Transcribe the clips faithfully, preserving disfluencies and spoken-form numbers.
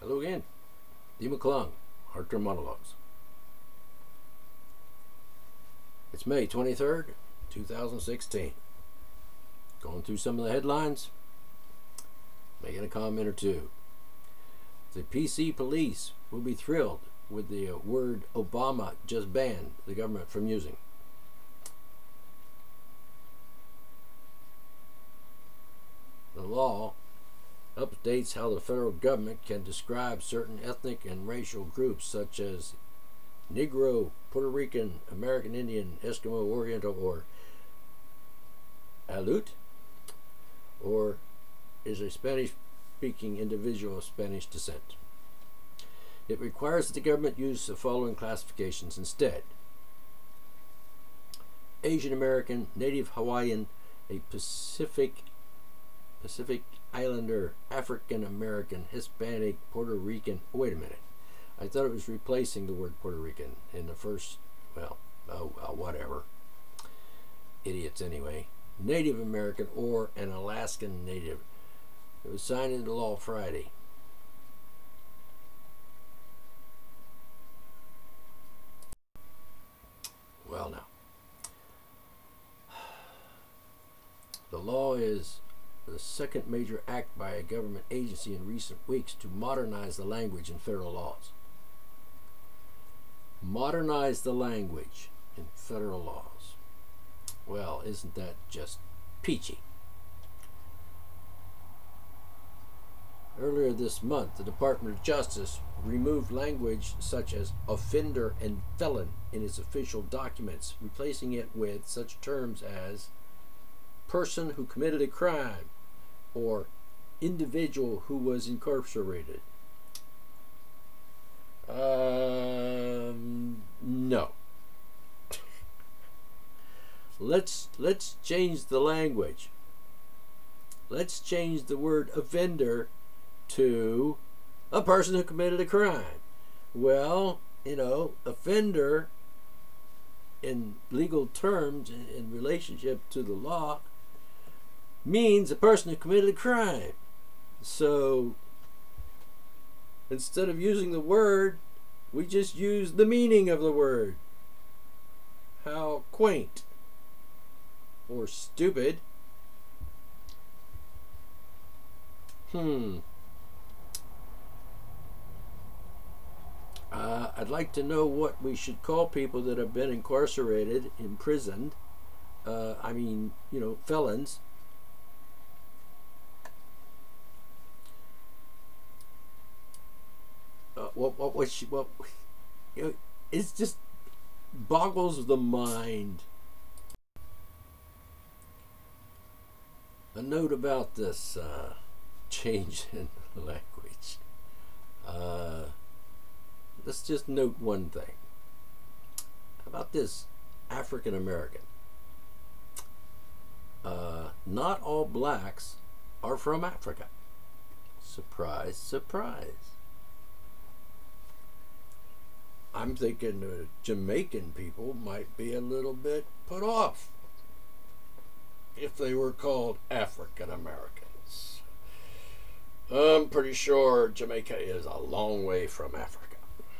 Hello again, D. McClung, Hardcore Monologues. It's May twenty-third, two thousand sixteen. Going through some of the headlines, making a comment or two. The P C police will be thrilled with the word Obama just banned the government from using. The law updates how the federal government can describe certain ethnic and racial groups such as Negro, Puerto Rican, American Indian, Eskimo, Oriental, or Aleut, or is a Spanish-speaking individual of Spanish descent. It requires that the government use the following classifications instead: Asian American, Native Hawaiian, a Pacific Pacific Islander, African American, Hispanic, Puerto Rican. Wait a minute. I thought it was replacing the word Puerto Rican in the first, well, oh, well, whatever. Idiots anyway. Native American or an Alaskan Native. It was signed into law Friday. Well, now. The law is the second major act by a government agency in recent weeks to modernize the language in federal laws. Modernize the language in federal laws. Well, isn't that just peachy? Earlier this month, the Department of Justice removed language such as offender and felon in its official documents, replacing it with such terms as person who committed a crime or individual who was incarcerated. Um, no. let's let's change the language. Let's change the word offender to a person who committed a crime. Well, you know, offender in legal terms, in, in relationship to the law, means a person who committed a crime. So instead of using the word, we just use the meaning of the word. How quaint or stupid. Hmm. Uh, I'd like to know what we should call people that have been incarcerated, imprisoned. Uh, I mean, you know, felons. Uh, what what what she, what you know, it's just boggles the mind. A note about this uh, change in language. Uh, let's just note one thing. How about this African American? Uh, not all blacks are from Africa. Surprise, surprise. I'm thinking uh, Jamaican people might be a little bit put off if they were called African Americans. I'm pretty sure Jamaica is a long way from Africa.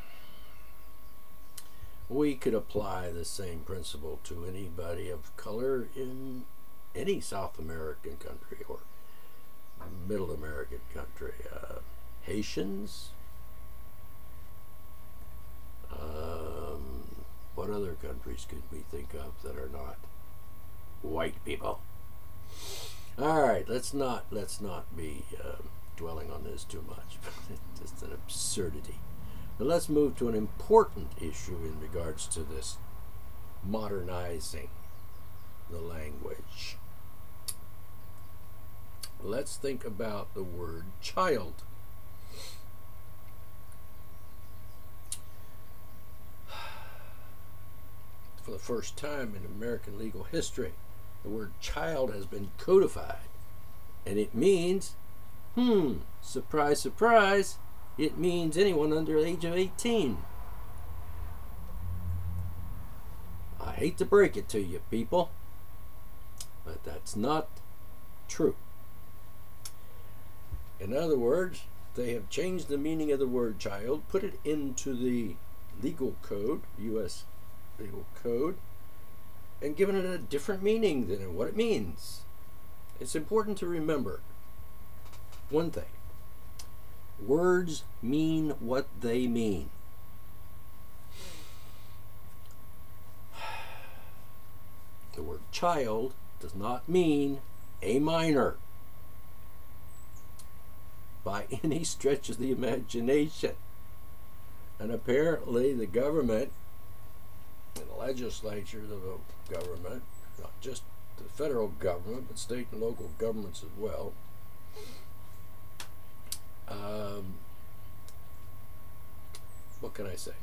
We could apply the same principle to anybody of color in any South American country or Middle American country. Uh, Haitians. Um, what other countries could we think of that are not white people? All right, let's not let's not be uh, dwelling on this too much. It's just an absurdity. But let's move to an important issue in regards to this modernizing the language. Let's think about the word child. For the first time in American legal history, the word child has been codified. And it means, hmm, surprise, surprise, it means anyone under the age of eighteen. I hate to break it to you, people, but that's not true. In other words, they have changed the meaning of the word child, put it into the legal code, U S legal code, and given it a different meaning than what it means. It's important to remember one thing. Words mean what they mean. The word child does not mean a minor by any stretch of the imagination. And apparently the government and the legislatures of the government, not just the federal government, but state and local governments as well, um, what can I say?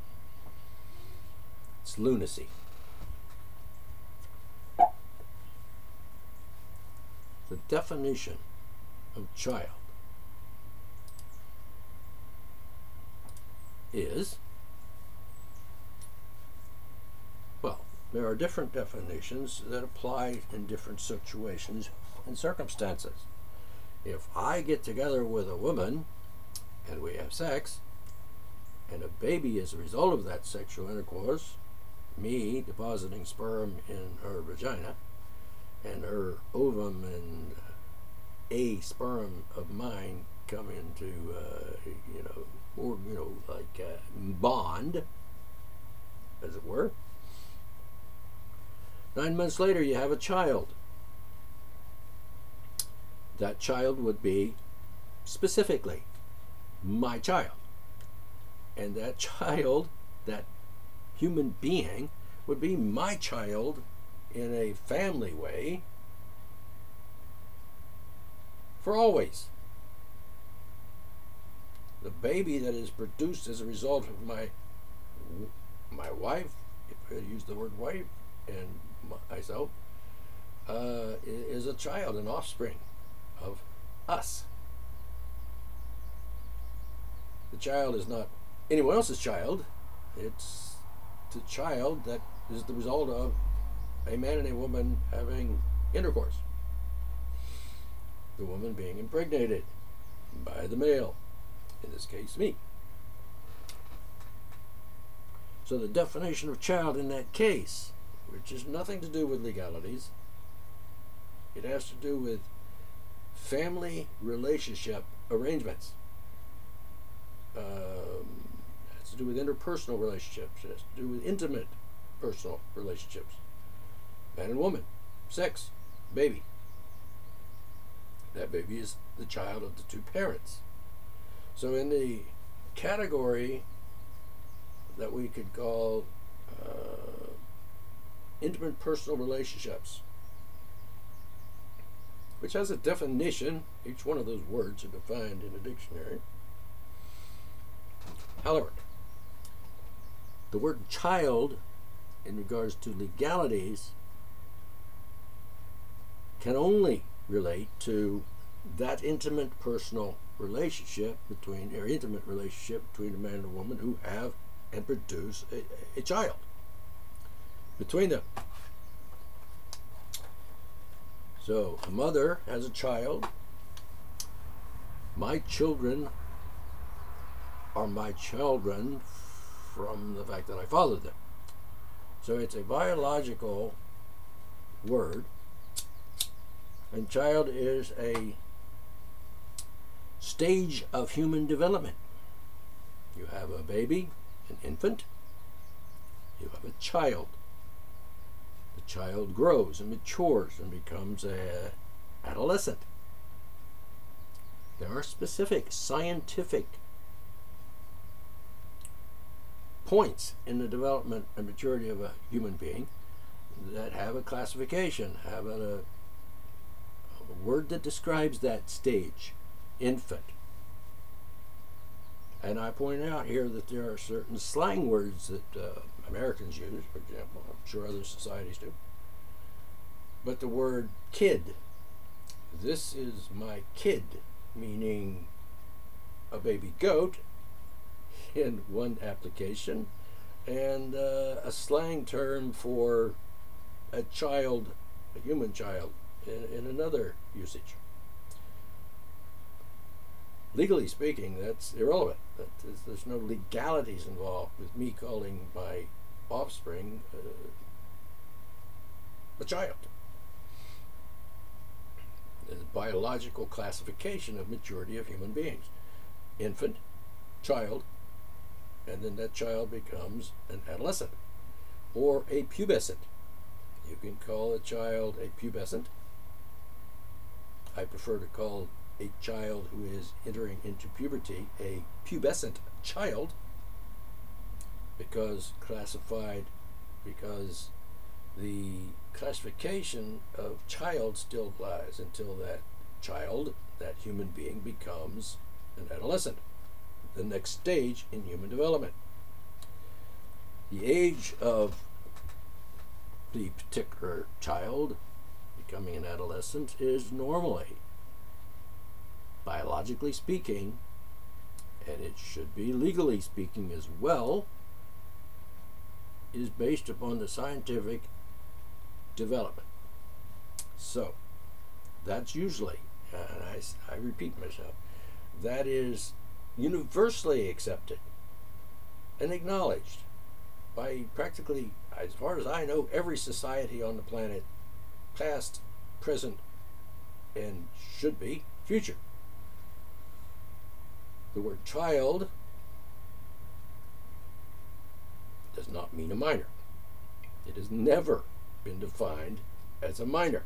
It's lunacy. The definition of child is, well, there are different definitions that apply in different situations and circumstances. If I get together with a woman and we have sex, and a baby is a result of that sexual intercourse, me depositing sperm in her vagina, and her ovum and a sperm of mine come into, uh, you know, or, you know, like uh, bond, as it were. Nine months later, you have a child. That child would be specifically my child. And that child, that human being, would be my child in a family way for always. The baby that is produced as a result of my my wife, if I use the word wife, and myself, uh, is a child, an offspring of us. The child is not anyone else's child. It's the child that is the result of a man and a woman having intercourse. The woman being impregnated by the male, in this case me. So the definition of child in that case, which has nothing to do with legalities, it has to do with family relationship arrangements. Um, it has to do with interpersonal relationships. It has to do with intimate personal relationships. Man and woman, sex, baby. That baby is the child of the two parents. So in the category that we could call uh, intimate personal relationships, which has a definition, each one of those words are defined in a dictionary. However, the word child, in regards to legalities, can only relate to that intimate personal relationship between, or intimate relationship between a man and a woman who have and produce a, a child between them. So a mother has a child. My children are my children from the fact that I fathered them. So it's a biological word, and child is a stage of human development. You have a baby, an infant. You have a child. The child grows and matures and becomes an adolescent. There are specific scientific points in the development and maturity of a human being that have a classification, have a, a word that describes that stage, infant. And I point out here that there are certain slang words that uh, Americans use, for example. I'm sure other societies do. But the word kid, this is my kid, meaning a baby goat in one application, and uh, a slang term for a child, a human child, in, in another usage. legally speaking, that's irrelevant. That is, there's no legalities involved with me calling my offspring uh, a child. There's a biological classification of maturity of human beings. Infant, child, and then that child becomes an adolescent or a pubescent. You can call a child a pubescent. I prefer to call a child who is entering into puberty a pubescent child, because classified, because the classification of child still applies until that child, that human being, becomes an adolescent, the next stage in human development. The age of the particular child becoming an adolescent is normally, biologically speaking, and it should be legally speaking as well, is based upon the scientific development. So that's usually, and I, I repeat myself, that is universally accepted and acknowledged by practically, as far as I know, every society on the planet, past, present, and should be future. The word child does not mean a minor. It has never been defined as a minor.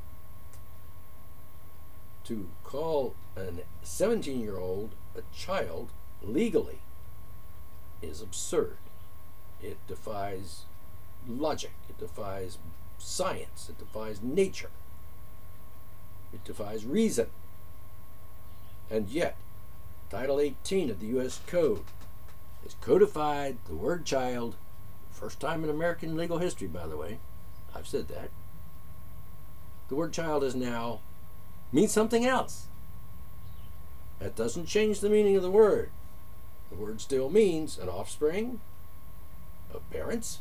To call a seventeen-year-old a child legally is absurd. It defies logic. It defies science. It defies nature. It defies reason. And yet, Title eighteen of the U S Code has codified the word child, first time in American legal history, by the way. I've said that. The word child is now means something else. That doesn't change the meaning of the word. The word still means an offspring of parents,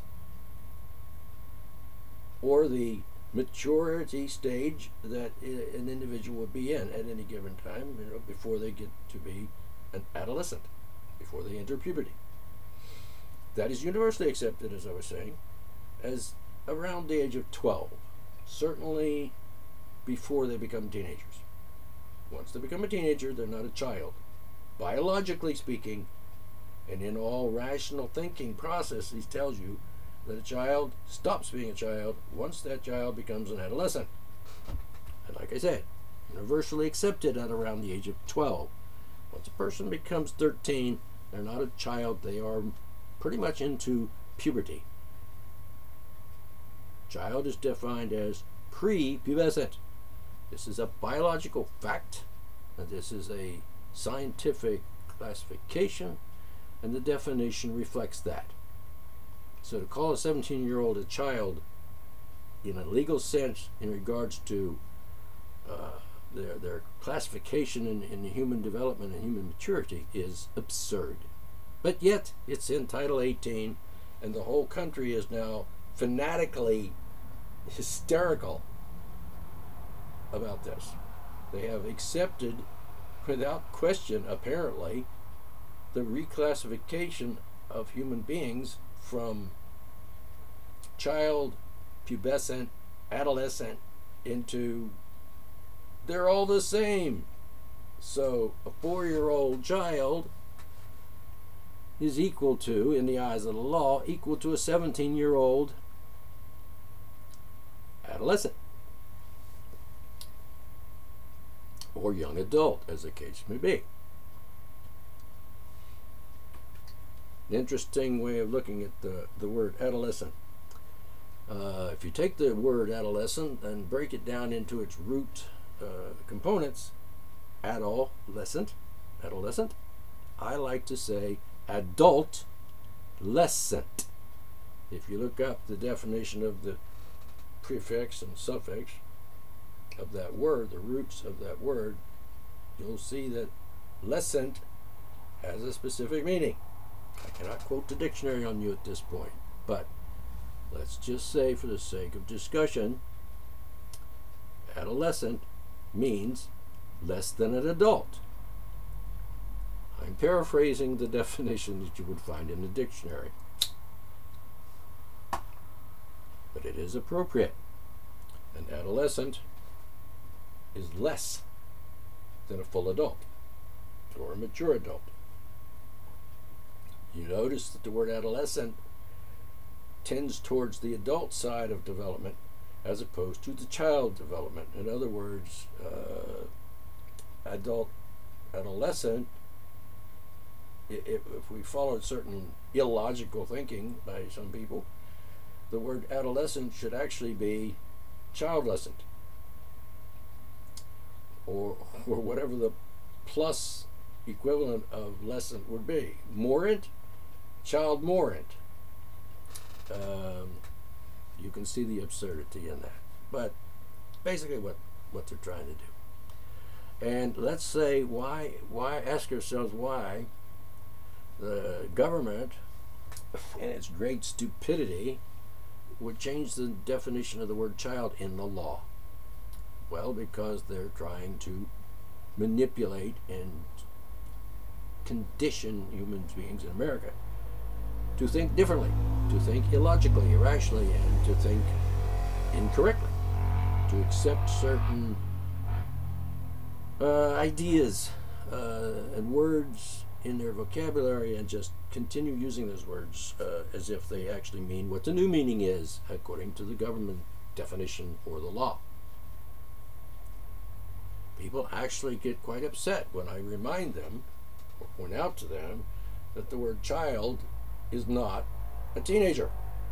or the maturity stage that an individual would be in at any given time, you know, before they get to be an adolescent, before they enter puberty. That is universally accepted, as I was saying, as around the age of twelve, certainly before they become teenagers. Once they become a teenager, they're not a child. Biologically speaking, and in all rational thinking processes, tells you that a child stops being a child once that child becomes an adolescent. And like I said, universally accepted at around the age of twelve. Once a person becomes thirteen, they're not a child, they are pretty much into puberty. Child is defined as pre-pubescent. This is a biological fact, and this is a scientific classification, and the definition reflects that. So to call a seventeen-year-old a child in a legal sense in regards to uh, their, their classification in, in human development and human maturity is absurd. But yet, it's in Title eighteen, and the whole country is now fanatically hysterical about this. They have accepted, without question, apparently, the reclassification of human beings from child, pubescent, adolescent into they're all the same. So a four-year-old child is equal to, in the eyes of the law, equal to a seventeen-year-old adolescent or young adult, as the case may be. An interesting way of looking at the, the word adolescent. Uh, if you take the word adolescent and break it down into its root uh, components, adolescent, adolescent, I like to say adult-lescent. If you look up the definition of the prefix and suffix of that word, the roots of that word, you'll see that lescent has a specific meaning. I cannot quote the dictionary on you at this point, but let's just say, for the sake of discussion, adolescent means less than an adult. paraphrasing the definition that you would find in the dictionary. But it is appropriate. An adolescent is less than a full adult or a mature adult. You notice that the word adolescent tends towards the adult side of development as opposed to the child development. In other words, uh, adult, adolescent, if, if we followed certain illogical thinking by some people, the word adolescent should actually be childlescent, or, or whatever the plus equivalent of lesson would be. Morant, child morant. Um, you can see the absurdity in that. But basically what, what they're trying to do. And let's say why, why, ask yourselves why the government, in its great stupidity, would change the definition of the word child in the law. Well, because they're trying to manipulate and condition human beings in America to think differently, to think illogically, irrationally, and to think incorrectly, to accept certain uh, ideas uh, and words in their vocabulary and just continue using those words uh, as if they actually mean what the new meaning is according to the government definition or the law. People actually get quite upset when I remind them or point out to them that the word child is not a teenager.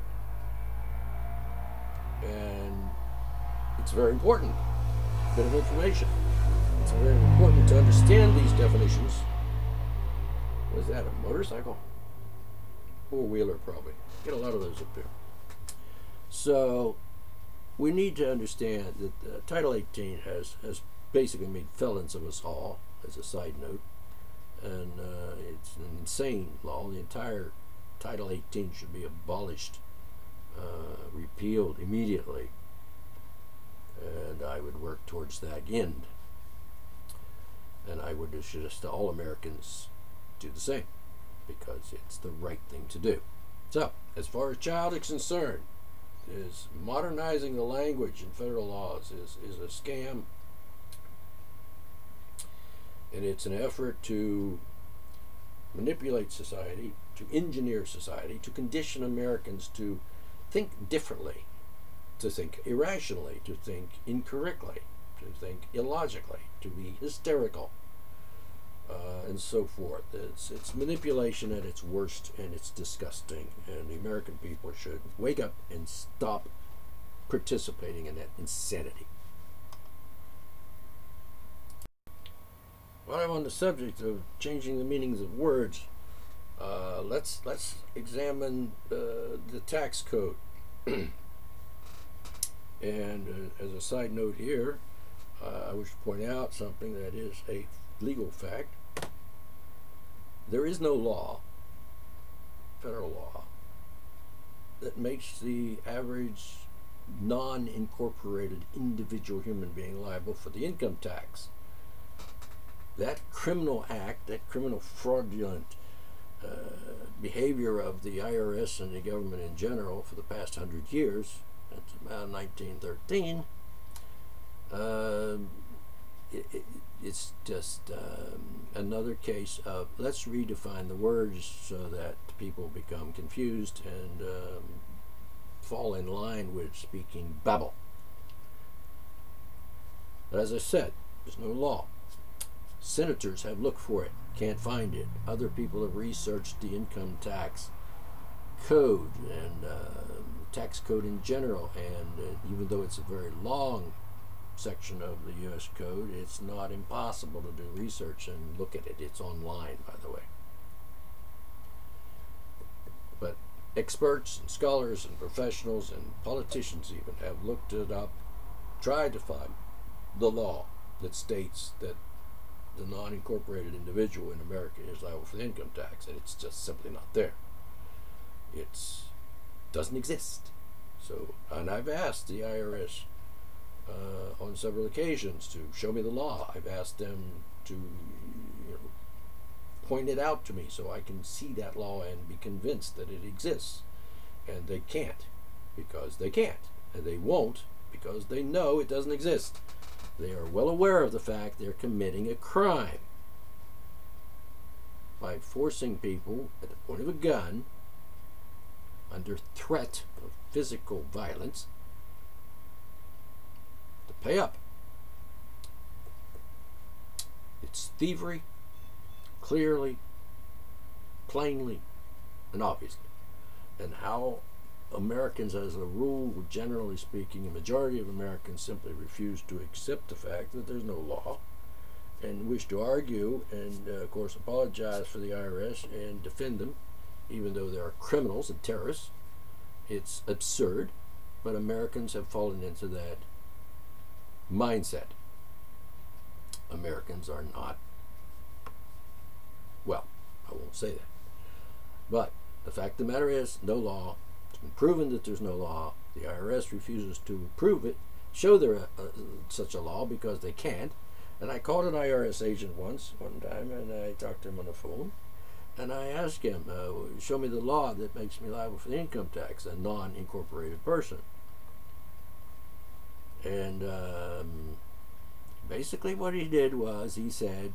And it's very important bit of information. It's very important to understand these definitions. Was that a motorcycle? Four-wheeler probably. Get a lot of those up there. So we need to understand that uh, Title eighteen has, has basically made felons of us all, as a side note. And uh, it's an insane law. The entire Title eighteen should be abolished, uh, repealed immediately. And I would work towards that end. And I would suggest to all Americans do the same, because it's the right thing to do. So, as far as child is concerned, is modernizing the language in federal laws is, is a scam. And it's an effort to manipulate society, to engineer society, to condition Americans to think differently, to think irrationally, to think incorrectly, to think illogically, to be hysterical, uh, and so forth. It's, it's manipulation at its worst, and it's disgusting. And the American people should wake up and stop participating in that insanity. While I'm on the subject of changing the meanings of words, uh, let's let's examine uh, the tax code. And uh, as a side note here, uh, I wish to point out something that is a legal fact. There is no law, federal law, that makes the average non-incorporated individual human being liable for the income tax. That criminal act, that criminal fraudulent uh, behavior of the I R S and the government in general for the past hundred years, that's about nineteen thirteen, uh, it, it, it's just um, another case of let's redefine the words so that people become confused and um, fall in line with speaking babble. But as I said, there's no law. Senators have looked for it, can't find it. Other people have researched the income tax code and uh, tax code in general, and uh, even though it's a very long section of the U S code, it's not impossible to do research and look at it. It's online, by the way. But experts and scholars and professionals and politicians even have looked it up, tried to find the law that states that the non-incorporated individual in America is liable for the income tax, and it's just simply not there. It's doesn't exist. So, and I've asked the I R S uh, on several occasions to show me the law. I've asked them to, you know, point it out to me so I can see that law and be convinced that it exists. And they can't, because they can't. And they won't, because they know it doesn't exist. They are well aware of the fact they're committing a crime by forcing people at the point of a gun, under threat of physical violence, to pay up. It's thievery, clearly, plainly, and obviously. And how Americans, as a rule, generally speaking, a majority of Americans simply refuse to accept the fact that there's no law and wish to argue and, uh, of course, apologize for the I R S and defend them, even though they are criminals and terrorists. It's absurd, but Americans have fallen into that mindset. Americans are not, well, I won't say that. But the fact of the matter is, no law. It's been proven that there's no law. The I R S refuses to prove it, show there a, a, such a law, because they can't. And I called an I R S agent once, one time, and I talked to him on the phone. And I asked him, uh, show me the law that makes me liable for the income tax, a non-incorporated person. And um, basically what he did was he said,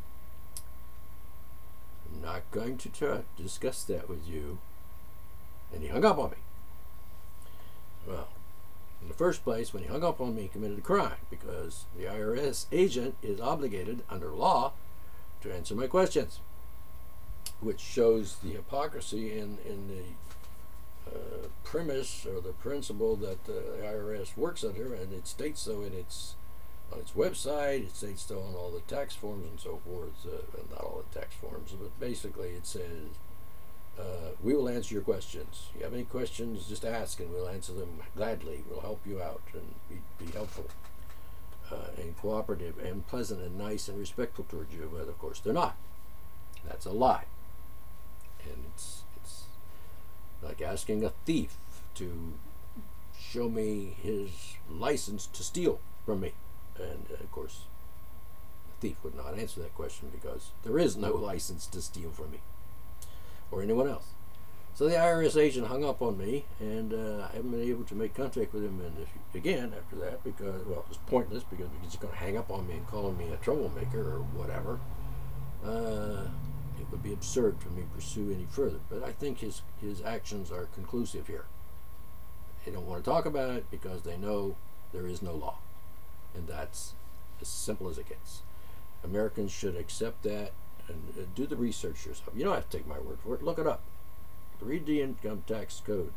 I'm not going to try to discuss that with you. And he hung up on me. Well, in the first place, when he hung up on me, he committed a crime, because the I R S agent is obligated under law to answer my questions, which shows the hypocrisy in, in the uh, premise or the principle that the I R S works under, and it states so in its on its website, it states so on all the tax forms and so forth, uh, well, not all the tax forms, but basically it says, uh, we will answer your questions. If you have any questions, just ask and we'll answer them gladly. We'll help you out and be, be helpful uh, and cooperative and pleasant and nice and respectful towards you, but of course they're not. That's a lie. And it's, it's like asking a thief to show me his license to steal from me. And uh, of course, the thief would not answer that question, because there is no license to steal from me or anyone else. So the I R S agent hung up on me, and uh, I haven't been able to make contact with him and if, again after that, because, well, it was pointless, because he's going to hang up on me and calling me a troublemaker or whatever. Uh, it would be absurd for me to pursue any further. But I think his, his actions are conclusive here. They don't want to talk about it because they know there is no law. And that's as simple as it gets. Americans should accept that and uh, do the research yourself. You don't have to take my word for it. Look it up. Read the income tax code.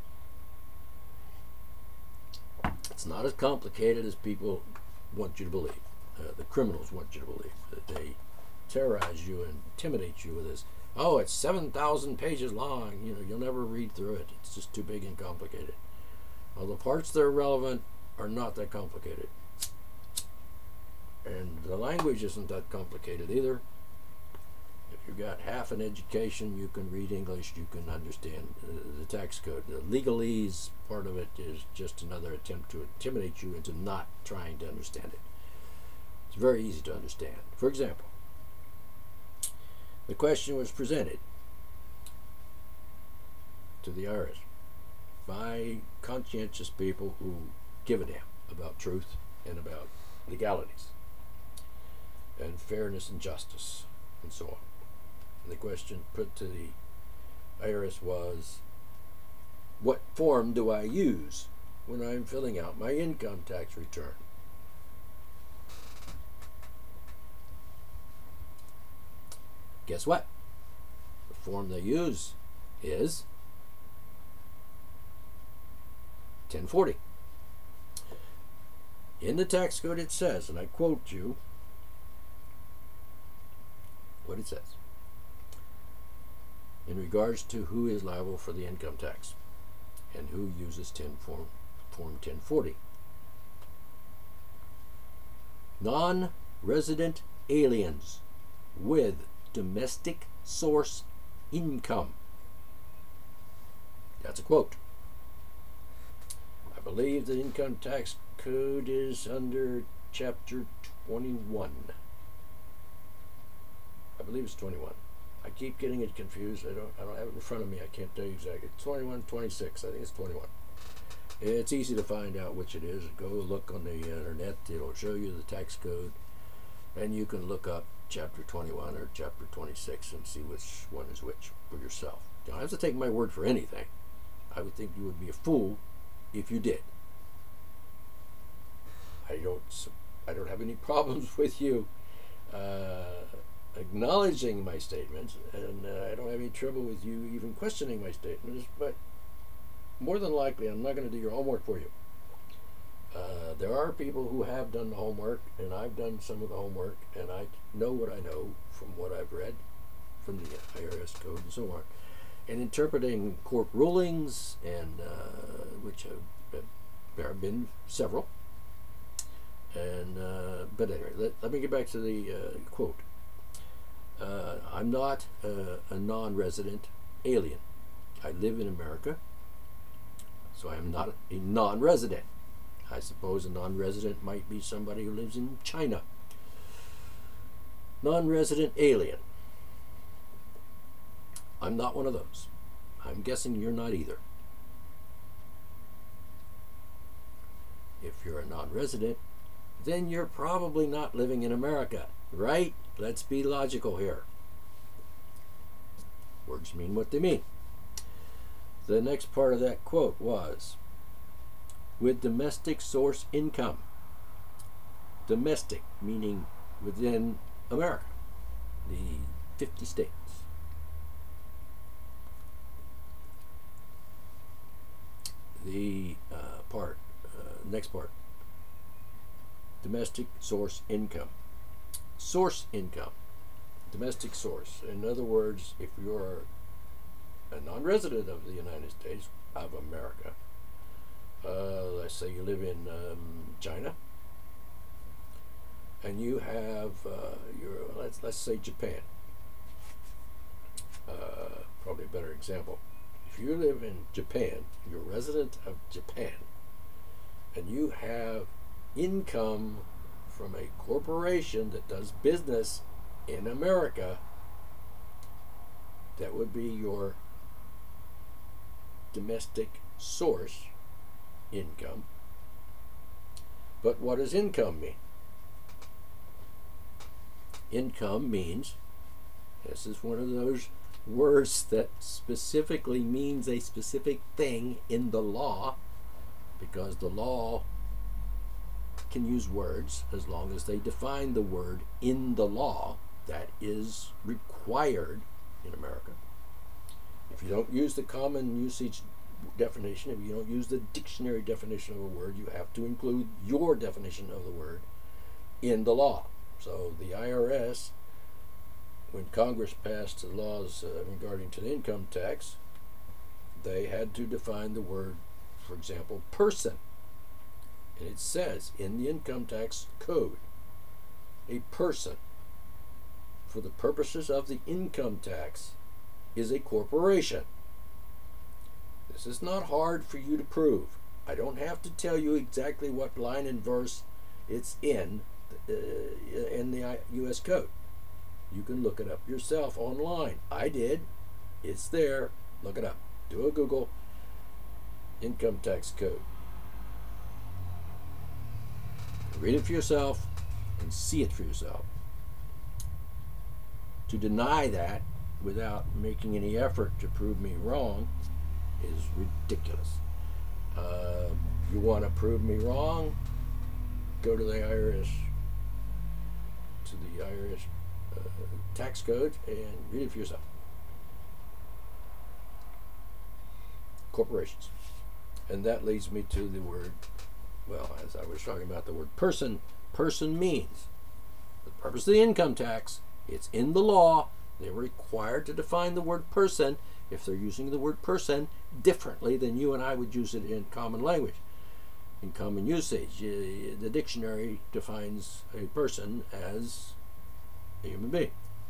It's not as complicated as people want you to believe. Uh, the criminals want you to believe. That they terrorize you and intimidate you with this. Oh, it's seven thousand pages long. You know, you'll never read through it. It's just too big and complicated. Well, the parts that are relevant are not that complicated. And the language isn't that complicated either. If you've got half an education, you can read English, you can understand uh, the tax code. The legalese part of it is just another attempt to intimidate you into not trying to understand it. It's very easy to understand. For example, the question was presented to the I R S by conscientious people who give a damn about truth and about legalities and fairness and justice and so on. And the question put to the I R S was, what form do I use when I'm filling out my income tax return? Guess what? The form they use is ten forty. In the tax code it says, and I quote you what it says in regards to who is liable for the income tax and who uses ten form, form ten forty. Non-resident aliens with domestic source income. That's a quote. I believe the income tax code is under chapter twenty-one. I believe it's twenty-one. I keep getting it confused. I don't I don't have it in front of me. I can't tell you exactly. It's twenty-one, twenty-six. I think it's twenty-one. It's easy to find out which it is. Go look on the internet. It'll show you the tax code. And you can look up chapter twenty-one or chapter twenty-six and see which one is which for yourself. You don't have to take my word for anything. I would think you would be a fool if you did. I don't I don't have any problems with you uh, acknowledging my statements, and uh, I don't have any trouble with you even questioning my statements, but more than likely I'm not going to do your homework for you. Uh, there are people who have done the homework, and I've done some of the homework, and I know what I know from what I've read from the I R S code and so on, and interpreting court rulings, and uh, which have, have, there have been several. And uh, but anyway, let, let me get back to the uh, quote. Uh, I'm not uh, a non-resident alien. I live in America, so I am not a non-resident. I suppose a non-resident might be somebody who lives in China. Non-resident alien. I'm not one of those. I'm guessing you're not either. If you're a non-resident, then you're probably not living in America, right? Let's be logical here. Words mean what they mean. The next part of that quote was, with domestic source income. Domestic, meaning within America, the fifty states. The uh, part, uh, next part. Domestic source income. Source income. Domestic source. In other words, if you're a non-resident of the United States, of America, uh, let's say you live in um, China, and you have, uh, your, let's, let's say Japan. Uh, probably a better example. If you live in Japan, you're a resident of Japan, and you have income from a corporation that does business in America, that would be your domestic source income. But what does income mean? Income means, this is one of those words that specifically means a specific thing in the law, because the law can use words as long as they define the word in the law that is required in America. If you don't use the common usage definition, if you don't use the dictionary definition of a word, you have to include your definition of the word in the law. So the I R S, when Congress passed the laws uh, regarding to the income tax, they had to define the word, for example, person. And it says in the income tax code, a person, for the purposes of the income tax, is a corporation. This is not hard for you to prove. I don't have to tell you exactly what line and verse it's in uh, in the U S code. You can look it up yourself online. I did. It's there. Look it up. Do a Google. Income tax code. Read it for yourself and see it for yourself. To deny that without making any effort to prove me wrong is ridiculous. Uh, you want to prove me wrong? Go to the I R S, to the I R S uh, tax code and read it for yourself. Corporations. And that leads me to the word, well, as I was talking about the word person, person means, for the purpose of the income tax, it's in the law, they're required to define the word person if they're using the word person differently than you and I would use it in common language. In common usage, uh, the dictionary defines a person as a human being.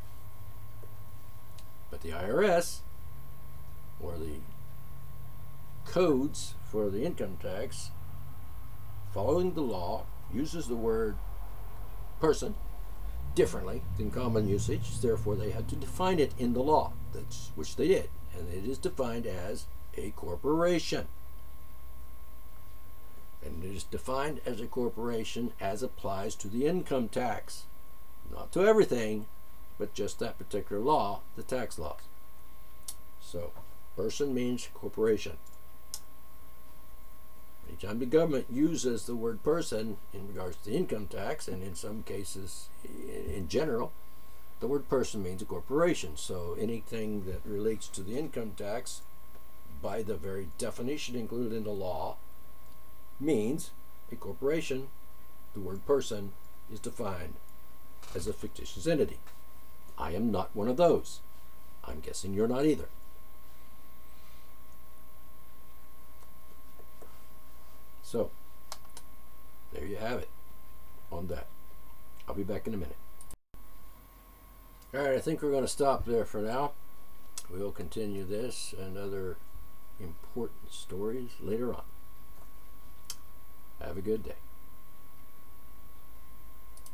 But the I R S, or the codes for the income tax, following the law, uses the word person differently than common usage, therefore they had to define it in the law, that's, which they did, and it is defined as a corporation. And it is defined as a corporation as applies to the income tax. Not to everything, but just that particular law, the tax laws. So, person means corporation. Anytime the government uses the word person in regards to the income tax, and in some cases in general, the word person means a corporation. So anything that relates to the income tax, by the very definition included in the law, means a corporation. The word person is defined as a fictitious entity. I am not one of those. I'm guessing you're not either. So, there you have it on that. I'll be back in a minute. Alright, I think we're going to stop there for now. We'll continue this and other important stories later on. Have a good day.